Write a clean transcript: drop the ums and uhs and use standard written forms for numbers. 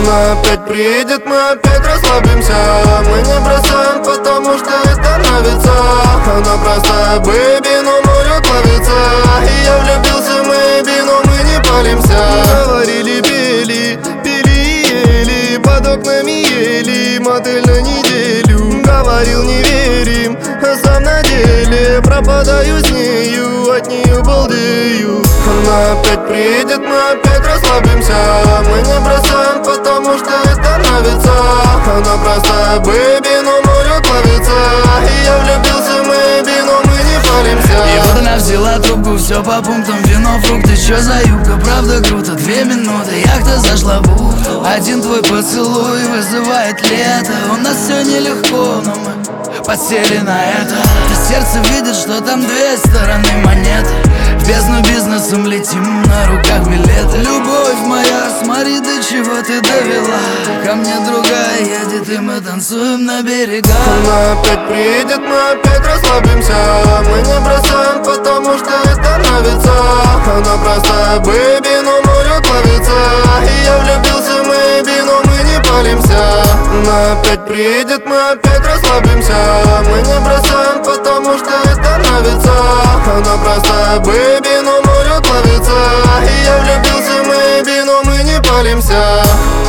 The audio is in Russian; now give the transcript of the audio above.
Она опять приедет, мы опять расслабимся. Мы не бросаем, потому что это нравится. Она простая бэби, но может ловиться. И я влюбился в мэйби, но мы не палимся. Говорили, пели, пили и ели, под окнами ели, мотель на неделю. Говорил, не верим, а сам на деле пропадаю с нею, от нее балдею. Она опять приедет, мы опять расслабимся. Мы не бросаем, потому что это нравится. Она простая бэби, но может ловиться. И я влюбился в мэйби, но мы не палимся. И вот она взяла трубку, все по пунктам, вино, фрукты, чё за юбка, правда круто. 2 минуты, яхта зашла в бухту. Один твой поцелуй вызывает лето. У нас все нелегко, но мы подсели на это. Сердце видит, что там 2 стороны монеты. В бездну бизнесом летим, на руках билеты. Любовь моя, смотри, до чего ты довела. Ко мне другая едет, и мы танцуем на берегах. Она опять приедет, мы опять расслабимся. Мы не бросаем, потому что это нравится. Она простая бэби, но может ловиться. И я влюбился в мэйби, но мы не палимся. Она опять приедет, мы опять расслабимся. Мы не бросаем, потому что это нравится. Она простая бэби, но может ловиться. И я влюбился в мэйби, но мы не палимся.